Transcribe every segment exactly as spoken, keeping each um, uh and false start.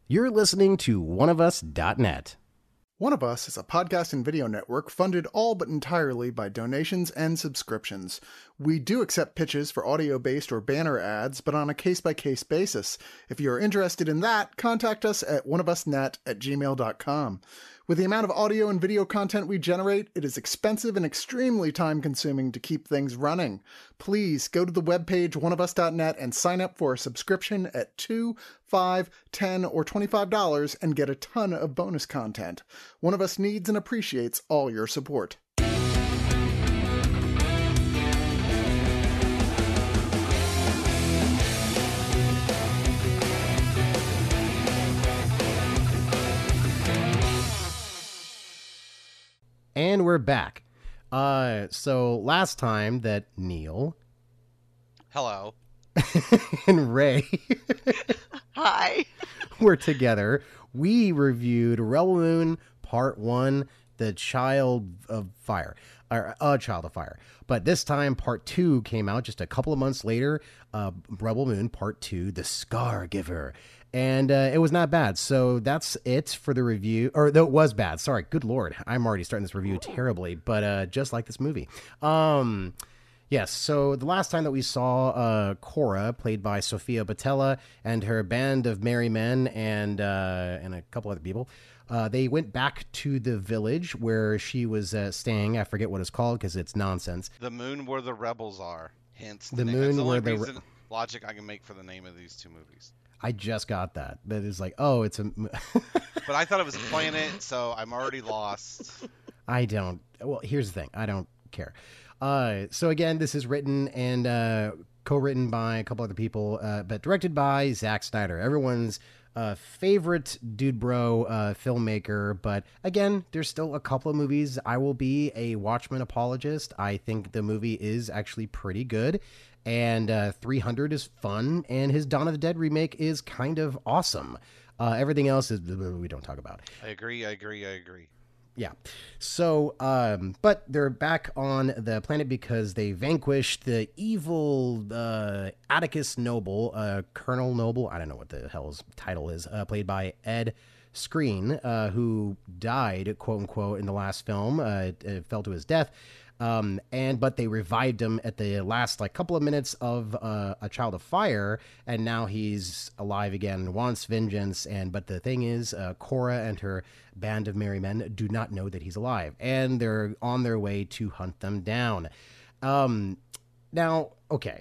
You're listening to one of us dot net. One of Us is a podcast and video network funded all but entirely by donations and subscriptions. We do accept pitches for audio-based or banner ads, but on a case-by-case basis. If you are interested in that, contact us at oneofusnet at gmail dot com. With the amount of audio and video content we generate, it is expensive and extremely time-consuming to keep things running. Please go to the webpage one of us dot net and sign up for a subscription at two dollars, five dollars, ten dollars, or twenty-five dollars and get a ton of bonus content. One of Us needs and appreciates all your support. And we're back. Uh, so last time that Neil Hello. and Ray Hi. were together, we reviewed Rebel Moon Part One, The Child of Fire, or A Child of Fire. But this time, Part Two came out just a couple of months later. Uh, Rebel Moon Part Two, The Scar Giver. And uh, it was not bad. So that's it for the review. Or though it was bad. Sorry. Good Lord. I'm already starting this review terribly. But uh, just like this movie. Um, yes. So the last time that we saw uh, Cora, played by Sofia Boutella, and her band of merry men and, uh, and a couple other people, uh, they went back to the village where she was uh, staying. I forget what it's called because it's nonsense. The moon where the rebels are. Hence The name. moon That's the where only the re- reason, logic I can make for the name of these two movies. I just got that. That is like, oh, it's a... But I thought it was a planet, so I'm already lost. I don't. Well, here's the thing. I don't care. Uh, so again, this is written and uh, co-written by a couple other people, uh, but directed by Zack Snyder, everyone's uh, favorite dude bro uh, filmmaker. But again, there's still a couple of movies. I will be a Watchmen apologist. I think the movie is actually pretty good. And uh, three hundred is fun, and his Dawn of the Dead remake is kind of awesome. Uh, everything else is we don't talk about. I agree, I agree, I agree. Yeah. So, um, but they're back on the planet because they vanquished the evil uh, Atticus Noble, uh, Colonel Noble. I don't know what the hell's title is, uh, played by Ed Skrein, uh, who died, quote unquote, in the last film. Uh, it, it fell to his death. Um, and, but they revived him at the last, like, couple of minutes of, uh, A Child of Fire, and now he's alive again, wants vengeance, and, but the thing is, uh, Cora and her band of merry men do not know that he's alive, and they're on their way to hunt them down. Um, now, okay.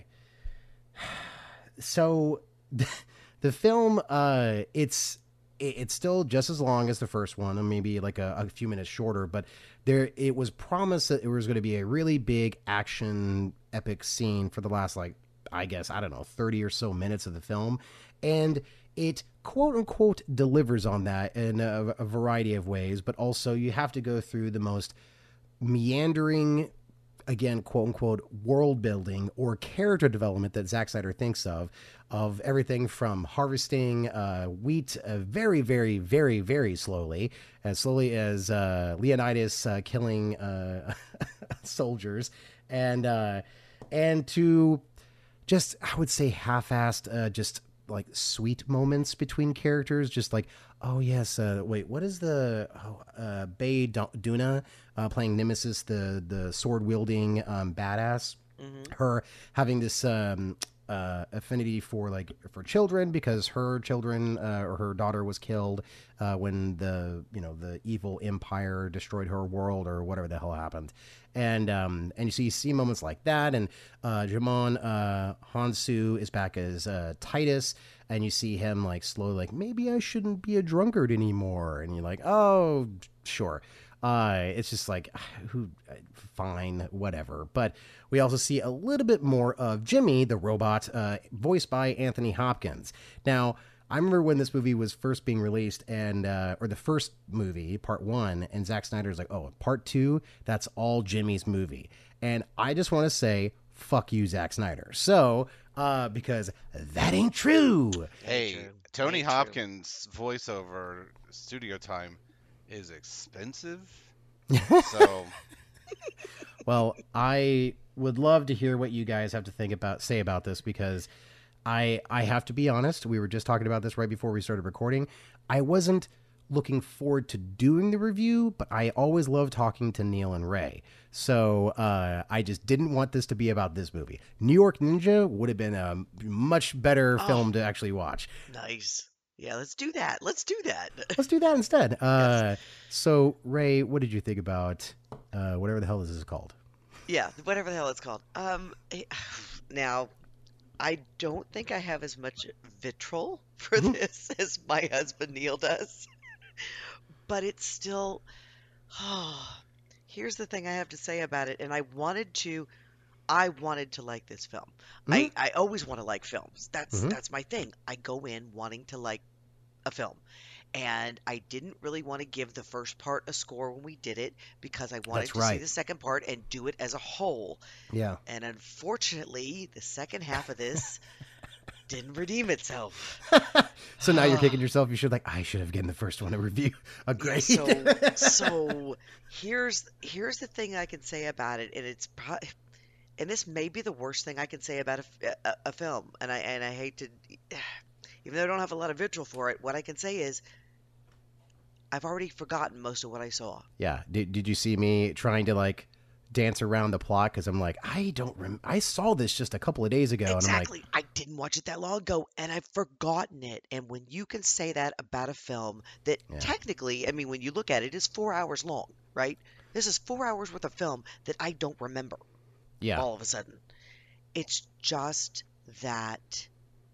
So, the film, uh, it's, it's still just as long as the first one, and maybe like a, a few minutes shorter, but there it was promised that it was going to be a really big action epic scene for the last, like, I guess, I don't know, thirty or so minutes of the film. And it, quote unquote, delivers on that in a, a variety of ways, but also you have to go through the most meandering, again, quote unquote, world building or character development that Zack Snyder thinks of, of everything from harvesting uh, wheat uh, very, very, very, very slowly, as slowly as uh, Leonidas uh, killing uh, soldiers, and uh, and to just, I would say, half-assed, uh, just like sweet moments between characters, just like, oh yes, uh, wait, what is the oh, uh, Bay Duna uh, playing Nemesis, the the sword wielding um, badass, mm-hmm. her having this um, uh, affinity for like for children because her children uh, or her daughter was killed uh, when the you know the evil empire destroyed her world or whatever the hell happened, and um, and you see you see moments like that, and uh, Djimon uh, Hounsou is back as uh, Titus. And you see him like slowly, like, maybe I shouldn't be a drunkard anymore. And you're like, oh, sure. Uh, it's just like, who, fine, whatever. But we also see a little bit more of Jimmy, the robot, uh, voiced by Anthony Hopkins. Now, I remember when this movie was first being released, and uh, or the first movie, part one, and Zack Snyder's like, oh, part two, that's all Jimmy's movie. And I just want to say, fuck you, Zack Snyder. So, uh, because that ain't true. Hey, Ain't true. Tony Ain't Hopkins' voiceover studio time is expensive. So, well, I would love to hear what you guys have to think about, say about this, because I I have to be honest. We were just talking about this right before we started recording. I wasn't looking forward to doing the review, but I always love talking to Neil and Ray. So uh, I just didn't want this to be about this movie. New York Ninja would have been a much better Oh. film to actually watch. Nice. Yeah, let's do that. Let's do that. Let's do that instead. Uh, so, Ray, what did you think about uh, whatever the hell this is called? Yeah, whatever the hell it's called. Um, eh, now, I don't think I have as much vitriol for Mhm. this as my husband Neil does, but it's still. Oh, here's the thing I have to say about it, and I wanted to. I wanted to like this film. I, Mhm. I always want to like films. That's Mhm. that's my thing. I go in wanting to like a film. And I didn't really want to give the first part a score when we did it because I wanted That's to see right. the second part and do it as a whole. Yeah. And unfortunately, the second half of this didn't redeem itself. So now you're kicking yourself. You should like I should have given the first one a review. A Yeah, grade. so so here's here's the thing I can say about it, and it's pro- and this may be the worst thing I can say about a, f- a- a film, and I and I hate to, even though I don't have a lot of vitriol for it, what I can say is I've already forgotten most of what I saw. Yeah. Did Did you see me trying to like dance around the plot? Because I'm like I don't. Rem- I saw this just a couple of days ago, and I'm like, Exactly. I didn't watch it that long ago, and I've forgotten it. And when you can say that about a film that Yeah. technically, I mean, when you look at it, is four hours long, right? This is four hours worth of film that I don't remember yeah, all of a sudden. It's just that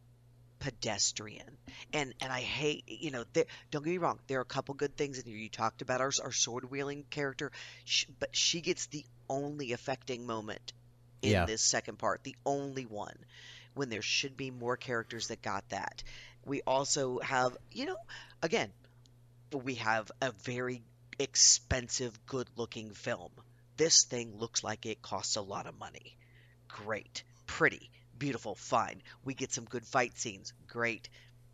pedestrian. And and I hate, you know, there, don't get me wrong, there are a couple good things in here. You talked about our, our sword wielding character, sh but she gets the only affecting moment in Yeah. this second part, the only one, when there should be more characters that got that. We also have, you know, again, we have a very expensive, good looking film. This thing looks like it costs a lot of money. Great, pretty, beautiful, fine. We get some good fight scenes. Great.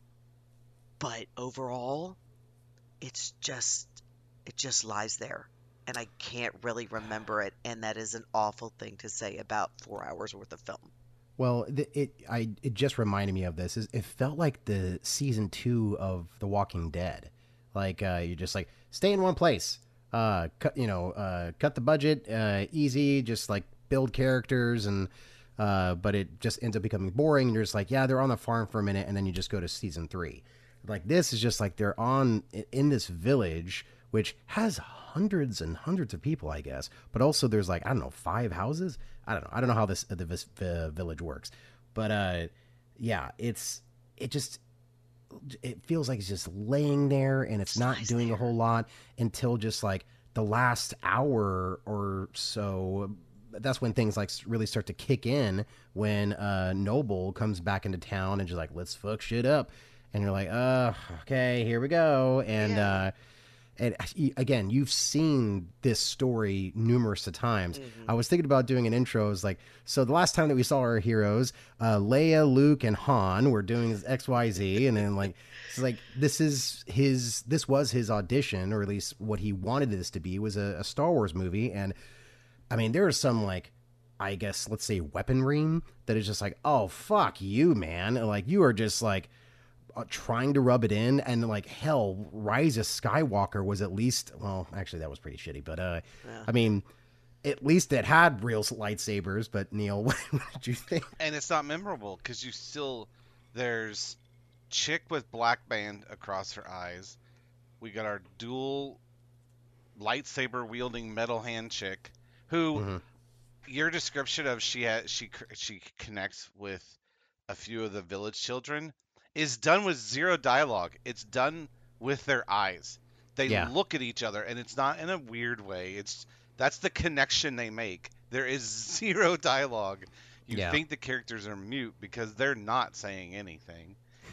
But overall, it's just it just lies there. And I can't really remember it, and that is an awful thing to say about four hours worth of film. Well, th- it I it just reminded me of this. Is It felt like the season two of The Walking Dead. Like uh, you're just like stay in one place. Uh, cut you know, uh, cut the budget, uh, easy. Just like build characters and. Uh, but it just ends up becoming boring. And you're just like, yeah, they're on the farm for a minute, and then you just go to season three. Like this is just like they're on in this village, which has hundreds and hundreds of people, I guess. But also there's like I don't know five houses. I don't know. I don't know how this the, this the village works, but uh, yeah, it's it just it feels like it's just laying there and it's not Lies doing a there. whole lot until just like the last hour or so. That's when things like really start to kick in when uh, Noble comes back into town and just like let's fuck shit up, and you're like, uh, okay, here we go, and Yeah. uh, and again, you've seen this story numerous of times. Mhm. I was thinking about doing an intro. I was like, so the last time that we saw our heroes, uh, Leia, Luke, and Han were doing X, Y, Z, and then like, it's like this is his, this was his audition, or at least what he wanted this to be, was a, a Star Wars movie. And I mean, there is some like, I guess let's say weaponry that is just like, oh fuck you, man! Like you are just like uh, trying to rub it in, and like hell, Rise of Skywalker was at least well, actually that was pretty shitty, but uh, Yeah. I mean, at least it had real lightsabers. But Neil, what, what did you think? And it's not memorable because you still there's chick with black band across her eyes. We got our dual lightsaber wielding metal hand chick who Mhm. your description of she has she cr- she connects with a few of the village children is done with zero dialogue. It's done with their eyes. They Yeah. look at each other, and it's not in a weird way. It's that's the connection they make. There is zero dialogue. You Yeah. think the characters are mute because they're not saying anything.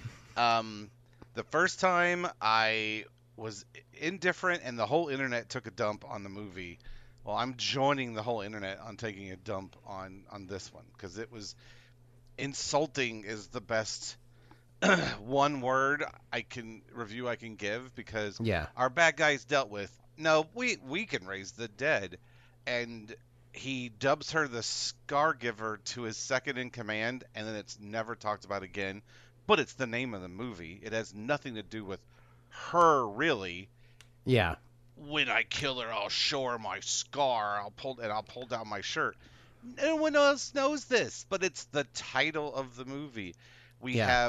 Um, the first time I was indifferent, and the whole internet took a dump on the movie. Well, I'm joining the whole internet on taking a dump on on this one because it was insulting is the best one word I can review I can give because Yeah. our bad guys dealt with no we we can raise the dead, and he dubs her the Scar Giver to his second in command, and then it's never talked about again. But it's the name of the movie. It has nothing to do with her, really. Yeah. When I kill her, I'll show her my scar. I'll pull and I'll pull down my shirt. No one else knows this, but it's the title of the movie. We Yeah. have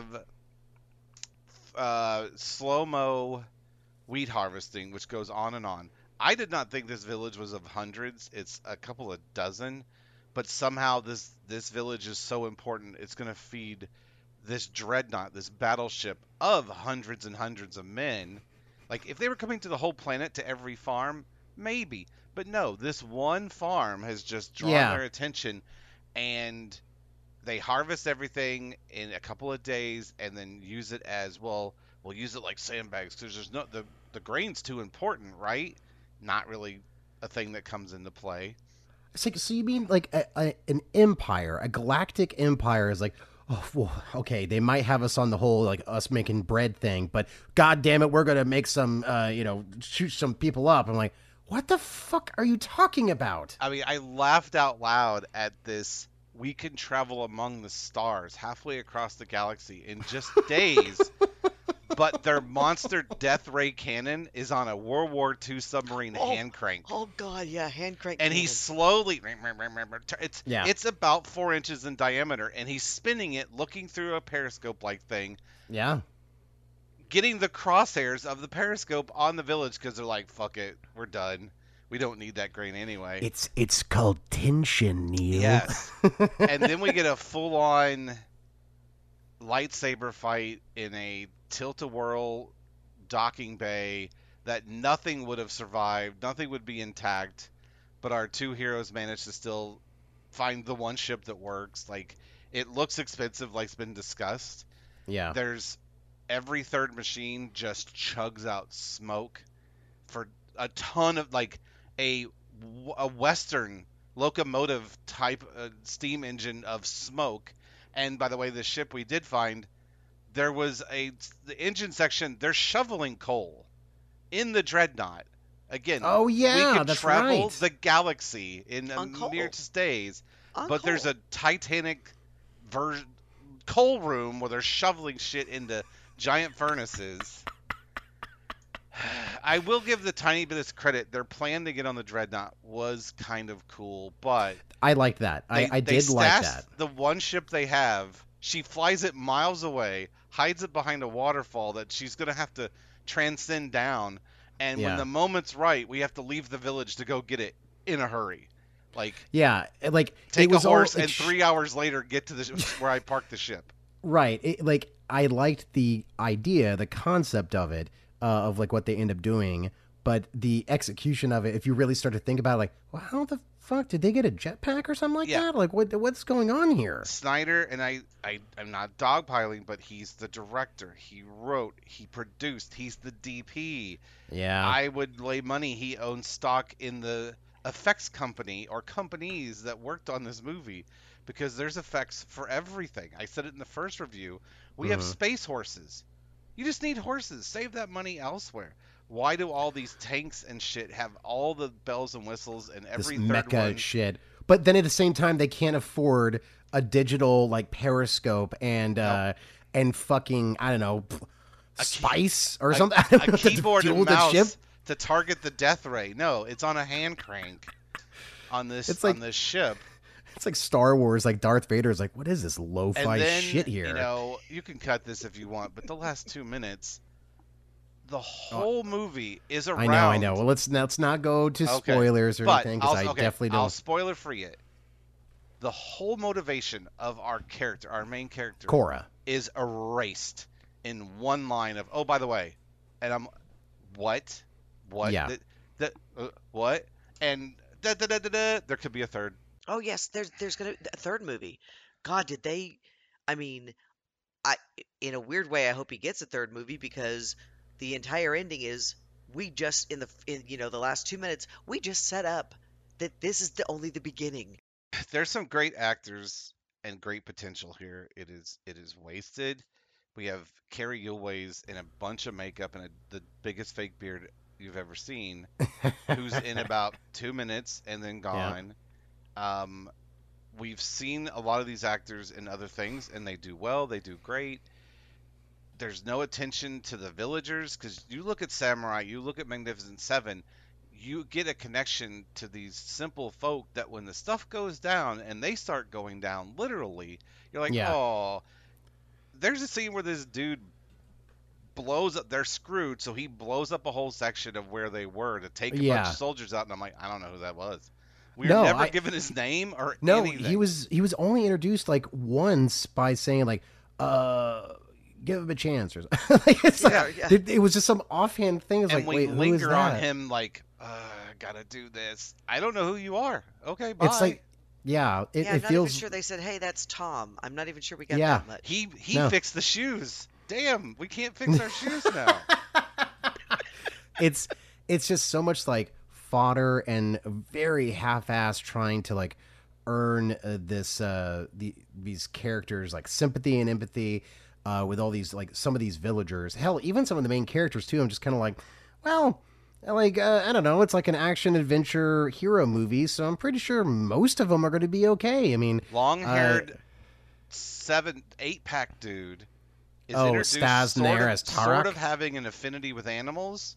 uh, slow-mo wheat harvesting, which goes on and on. I did not think this village was of hundreds. It's a couple of dozen, but somehow this this village is so important. It's going to feed this dreadnought, this battleship of hundreds and hundreds of men. Like, if they were coming to the whole planet, to every farm, maybe. But no, this one farm has just drawn Yeah. their attention, and they harvest everything in a couple of days and then use it as, well, we'll use it like sandbags because there's no, the, the grain's too important, right? Not really a thing that comes into play. It's like, so you mean like a, a, an empire, a galactic empire is like, oh, well, okay, they might have us on the whole like us making bread thing, but god damn it, we're gonna make some, uh, you know, shoot some people up. I'm like, what the fuck are you talking about? I mean, I laughed out loud at this. We can travel among the stars halfway across the galaxy in just days. But their monster death ray cannon is on a World War Two submarine Oh, hand crank. Oh God, yeah, hand crank. And cannon. he's slowly, it's Yeah. it's about four inches in diameter, and he's spinning it, looking through a periscope-like thing, Yeah. getting the crosshairs of the periscope on the village because they're like, "Fuck it, we're done. We don't need that grain anyway." It's it's called tension, Neil. Yes. And then we get a full-on lightsaber fight in a tilt-a-whirl docking bay that nothing would have survived, nothing would be intact, but our two heroes managed to still find the one ship that works. Like, it looks expensive, like's been discussed. Yeah. There's every third machine just chugs out smoke for a ton of, like, a, a Western locomotive type uh, steam engine of smoke. And by the way, the ship we did find, there was a the engine section. They're shoveling coal in the dreadnought. Again, Oh, yeah, we could that's travel right. the galaxy in a On coal. mere days. On But there's coal. a Titanic version coal room where they're shoveling shit into giant furnaces. I will give the tiny bit of credit. Their plan to get on the dreadnought was kind of cool, but I liked that. they, I, I they did like stashed that. the one ship they have. She flies it miles away, hides it behind a waterfall that she's going to have to transcend down. And when Yeah. the moment's right, we have to leave the village to go get it in a hurry. Like, Yeah, like take it was a horse all, and it sh- three hours later get to the sh- where I parked the ship. Right. It, like I liked the idea, the concept of it, uh, of like what they end up doing, but the execution of it, if you really start to think about it, like, well, how the fuck did they get a jetpack or something like Yeah. that? Like, what what's going on here? Snyder, and I, I, I'm not dogpiling, but he's the director. He wrote, he produced, he's the D P. Yeah. I would lay money he owns stock in the effects company or companies that worked on this movie, because there's effects for everything. I said it in the first review. We have Mhm. space horses. You just need horses. Save that money elsewhere. Why do all these tanks and shit have all the bells and whistles and this every third mecha one? shit. But then at the same time, they can't afford a digital like periscope and uh and fucking I don't know A key- spice or a, something. I don't a know, to keyboard fuel and the mouse ship. to target the death ray. No, it's on a hand crank on this It's like- on this ship. It's like Star Wars. Like Darth Vader's like, what is this And lo-fi then, shit here? you know, you can cut this if you want, but the last two minutes, the whole movie is around. I know, I know. Well, let's let's not go to Okay, spoilers or but anything because I'll- I okay, definitely I'll don't. spoiler free it. The whole motivation of our character, our main character, Cora. is erased in one line of, oh, by the way, and I'm, what, what, Yeah. Th- th- uh, what, and da, da, da, da, da, there could be a third. Oh yes, there's there's gonna a third movie. God, did they? I mean, I in a weird way, I hope he gets a third movie because the entire ending is we just in the in you know the last two minutes we just set up that this is the only the beginning. There's some great actors and great potential here. It is it is wasted. We have Carrie Gilways in a bunch of makeup and a, the biggest fake beard you've ever seen, who's in about two minutes and then gone. Um, we've seen a lot of these actors in other things, and they do well. They do great. There's no attention to the villagers because you look at Samurai, you look at Magnificent Seven, you get a connection to these simple folk that when the stuff goes down and they start going down, literally, you're like, Yeah. oh. There's a scene where this dude blows up. They're screwed, so he blows up a whole section of where they were to take a Yeah. bunch of soldiers out. And I'm like, I don't know who that was. We No, were never I- given his name or No, anything. he was he was only introduced like once by saying like, uh, give him a chance or something. Like, it's like, Yeah, yeah. It, it was just some offhand thing. It's and like, we wait, who is linger that? on him like, uh, gotta do this. I don't know who you are. Okay, bye. It's like, yeah, it, yeah, I'm it not feels even sure they said, "Hey, that's Tom." I'm not even sure we got Yeah. that much. he he No. fixed the shoes. Damn, we can't fix our shoes now. it's it's just so much like fodder and very half-assed trying to like earn uh, this uh the these characters like sympathy and empathy uh with all these like some of these villagers. Hell, even some of the main characters too. I'm just kind of like, well, like uh, I don't know, it's like an action adventure hero movie, so I'm pretty sure most of them are going to be okay. I mean, Long-haired seven eight pack dude is Oh, introduced Stas sort Nair of, as sort Tarak? of having an affinity with animals.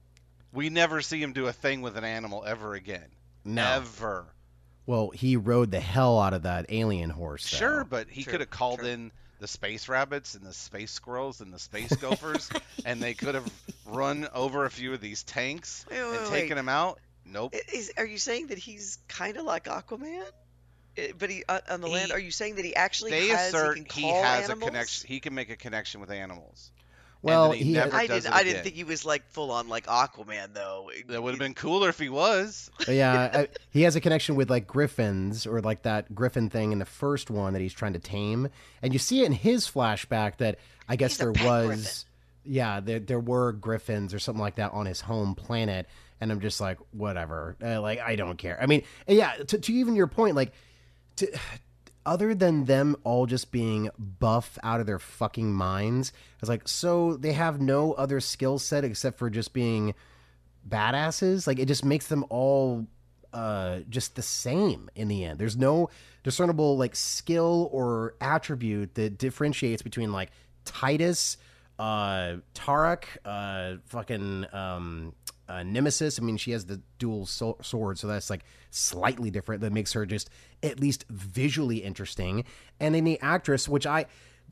We never see him do a thing with an animal ever again. no. Ever. Well, he rode the hell out of that alien horse. though. Sure, but he True, could have called true. in the space rabbits and the space squirrels and the space gophers, and they could have run over a few of these tanks Wait, wait, and wait. taken them out. Nope. I- Is, are you saying that he's kind of like Aquaman? Uh, But he uh, on the land. He- Are you saying that he actually They has? assert he, can he call has animals? a connection. He can make a connection with animals. Well, and then he, he- never I does didn't. it I didn't again. think he was like full on like Aquaman though. That would have been cooler if he was. But yeah, I, he has a connection with like griffins or like that griffin thing in the first one that he's trying to tame, and you see it in his flashback that I guess He's a there pet was, griffin. yeah, there there were griffins or something like that on his home planet, and I'm just like, whatever, uh, like I don't care. I mean, yeah, to, to even your point, like, to, other than them all just being buff out of their fucking minds, I was like, so they have no other skill set except for just being badasses. Like it just makes them all uh just the same in the end. There's no discernible like skill or attribute that differentiates between like Titus, uh Tarak, uh fucking um uh, Nemesis. I mean, she has the dual so- sword, so that's like slightly different. That makes her just at least visually interesting. And then the actress, which I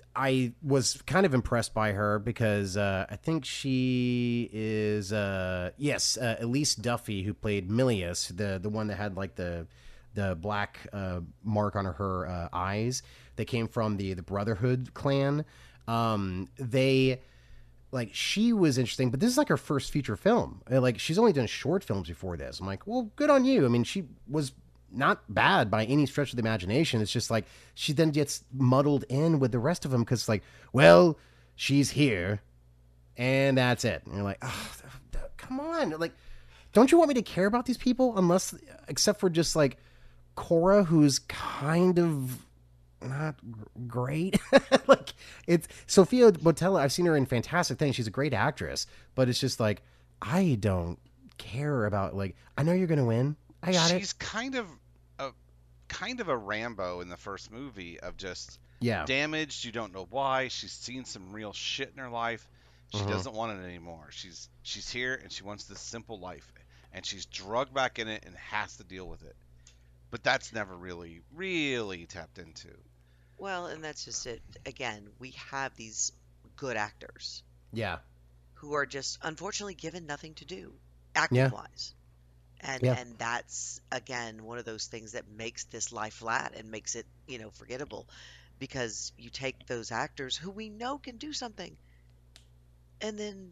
I was kind of impressed by her because uh, I think she is uh, yes, uh, Elise Duffy, who played Milius, the the one that had like the the black uh, mark on her uh, eyes. They came from the the Brotherhood clan. Um, they like she was interesting, but this is like her first feature film. Uh, Like she's only done short films before this. I'm like, well, good on you. I mean, she was not bad by any stretch of the imagination. It's just like she then gets muddled in with the rest of them because like, well, she's here, and that's it. And you're like, oh, come on, like, don't you want me to care about these people unless, except for just like Cora, who's kind of not gr- great. Like it's Sophia Botella. I've seen her in fantastic things. She's a great actress, but it's just like I don't care about like I know you're gonna win. I got She's it. kind of a kind of a Rambo in the first movie of just Yeah. damaged. You don't know why. She's seen some real shit in her life. She Mhm. doesn't want it anymore. She's she's here and she wants this simple life, and she's drugged back in it and has to deal with it. But that's never really really tapped into. Well, and that's just it. Again, we have these good actors Yeah. who are just unfortunately given nothing to do, acting Yeah. wise. And Yeah. and that's again one of those things that makes this lie flat and makes it, you know, forgettable. Because you take those actors who we know can do something, and then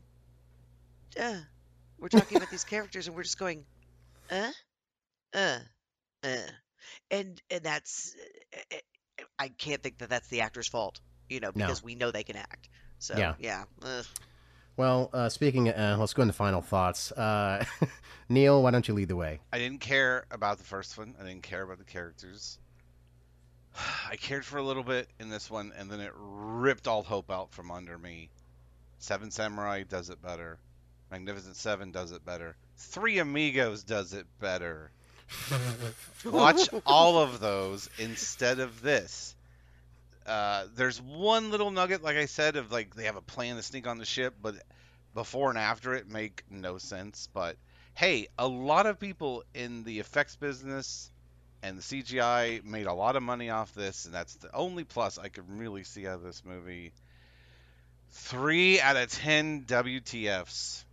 uh, we're talking about these characters and we're just going, uh, uh, uh. And and that's uh, uh, I can't think that that's the actor's fault, you know, No. because we know they can act. So Yeah. yeah, ugh. Well, uh, speaking, uh, let's go into final thoughts. Uh, Neil, why don't you lead the way? I didn't care about the first one. I didn't care about the characters. I cared for a little bit in this one, and then it ripped all hope out from under me. Seven Samurai does it better. Magnificent Seven does it better. Three Amigos does it better. Watch all of those instead of this. Uh, there's one little nugget, like I said, of like they have a plan to sneak on the ship, but before and after it make no sense. But hey, a lot of people in the effects business and the C G I made a lot of money off this, and that's the only plus I could really see out of this movie. Three out of ten W T Fs.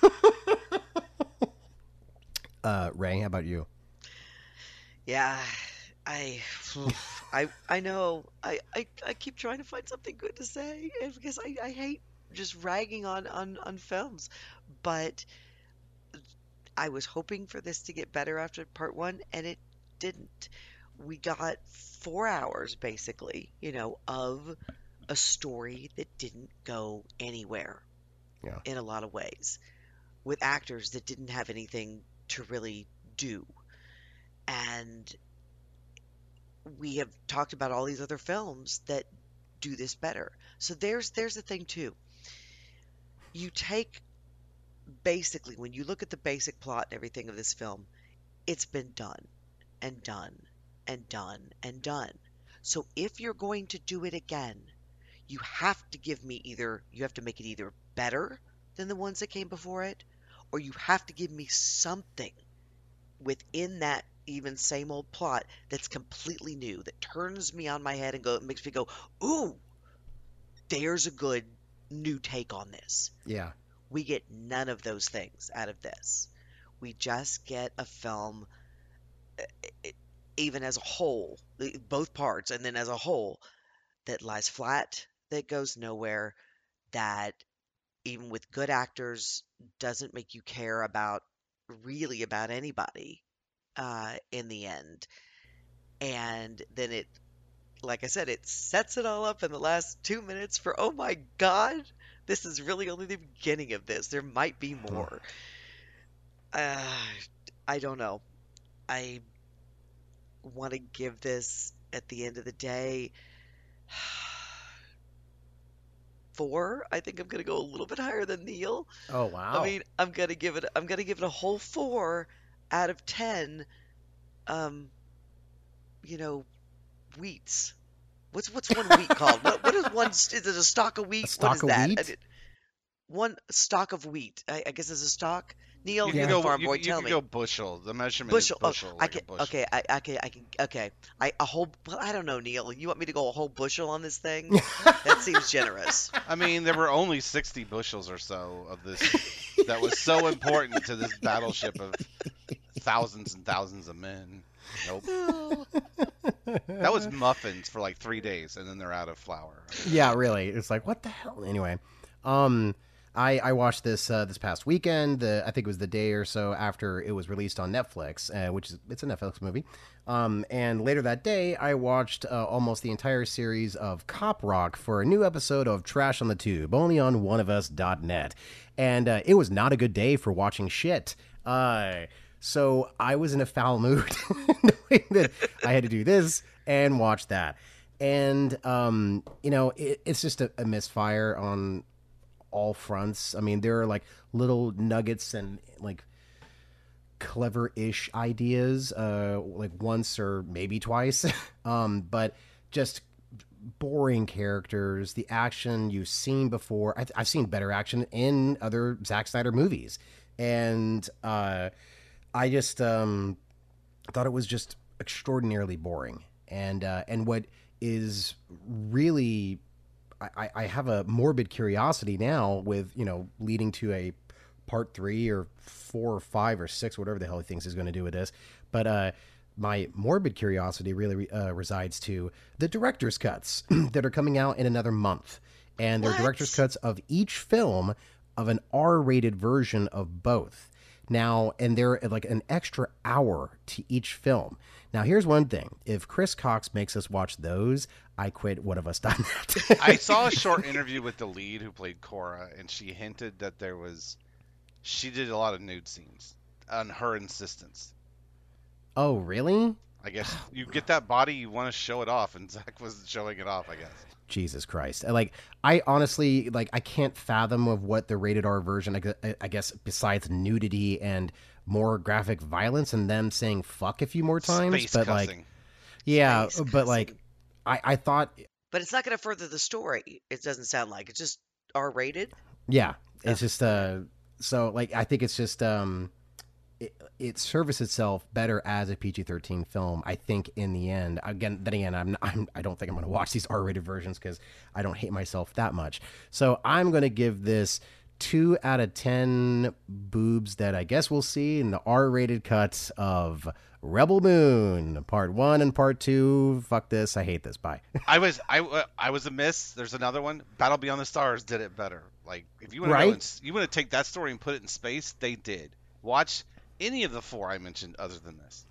Uh, Ray, how about you? Yeah, I, I, I know. I, I, I keep trying to find something good to say and because I, I hate just ragging on, on, on films, but I was hoping for this to get better after part one, and it didn't. We got four hours basically, you know, of a story that didn't go anywhere Yeah. in a lot of ways, with actors that didn't have anything to really do. And we have talked about all these other films that do this better. So there's there's the thing too. You take basically when you look at the basic plot and everything of this film, it's been done and done and done and done. So if you're going to do it again, you have to give me either you have to make it either better than the ones that came before it, or you have to give me something within that even same old plot that's completely new, that turns me on my head and go makes me go, ooh, there's a good new take on this. Yeah. We get none of those things out of this. We just get a film, e- even as a whole, both parts, and then as a whole, that lies flat, that goes nowhere, that even with good actors doesn't make you care about really about anybody uh, in the end. And then it, like I said, it sets it all up in the last two minutes for, oh my God, this is really only the beginning of this. There might be more. Uh, I don't know. I want to give this, at the end of the day, four. I think I'm gonna go a little bit higher than Neil. Oh I wow. mean, I'm gonna give it. I'm gonna give it a whole four out of ten. Um, you know, wheats. What's what's one wheat called? What what is one? Is it a stalk of wheat? A What stalk is of that? I wheat? did, one stalk of wheat. I, I guess is a stalk. Neil, You you're can the Yeah. go. farm You, boy. can- you Tell can me. go bushel. The measurement is Bushel. Oh, bushel, I like a can. bushel. Okay. I. Okay. I can. Okay. I a whole. Well, I don't know, Neil. You want me to go a whole bushel on this thing? That seems generous. I mean, there were only sixty bushels or so of this that was so important to this battleship of thousands and thousands of men. Nope. That was muffins for like three days, and then they're out of flour. I mean, Yeah, really. It's like what the hell. Anyway, um, I I watched this uh, this past weekend. The I think it was the day or so after it was released on Netflix, uh, which is it's a Netflix movie. Um, and later that day, I watched uh, almost the entire series of Cop Rock for a new episode of Trash on the Tube, only on one of us dot net. And uh, it was not a good day for watching shit. Uh, so I was in a foul mood, knowing that I had to do this and watch that. And um, you know, it, it's just a, a misfire on all fronts. I mean, there are like little nuggets and like clever-ish ideas, uh, like once or maybe twice, um, but just boring characters. The action you've seen before. I, I've seen better action in other Zack Snyder movies, and uh, I just um, thought it was just extraordinarily boring. And uh, and what is really, I, I have a morbid curiosity now with, you know, leading to a part three or four or five or six, whatever the hell he thinks he's going to do with this. But uh, my morbid curiosity really uh, resides to the director's cuts that are coming out in another month. And they're director's What? cuts of each film of an R-rated version of both. Now, and they're like an extra hour to each film. Now, here's one thing. If Chris Cox makes us watch those, I quit One of Us dot net. I saw a short interview with the lead who played Cora, and she hinted that there was, she did a lot of nude scenes on her insistence. Oh, really? I guess you get that body, you want to show it off, and Zach wasn't showing it off, I guess. Jesus Christ. Like, I honestly, like, I can't fathom of what the rated R version, I, gu- I guess, besides nudity and more graphic violence and them saying fuck a few more times. Space but, cussing. like, yeah, Space but, like, cussing. I, I thought, But it's not going to further the story. It doesn't sound like it's just R rated. yeah, it's Oh, just, okay. uh, so, like, I think it's just, um, it, it serves itself better as a P G thirteen film. I think in the end, again, then again, I'm, I'm I don't think I'm going to watch these R-rated versions because I don't hate myself that much. So I'm going to give this two out of ten boobs that I guess we'll see in the R-rated cuts of Rebel Moon Part One and Part Two. Fuck this, I hate this. Bye. I was I, uh, I was a miss. There's another one. Battle Beyond the Stars did it better. Like if you want to Right? go and, you want to take that story and put it in space, they did. Watch any of the four I mentioned other than this.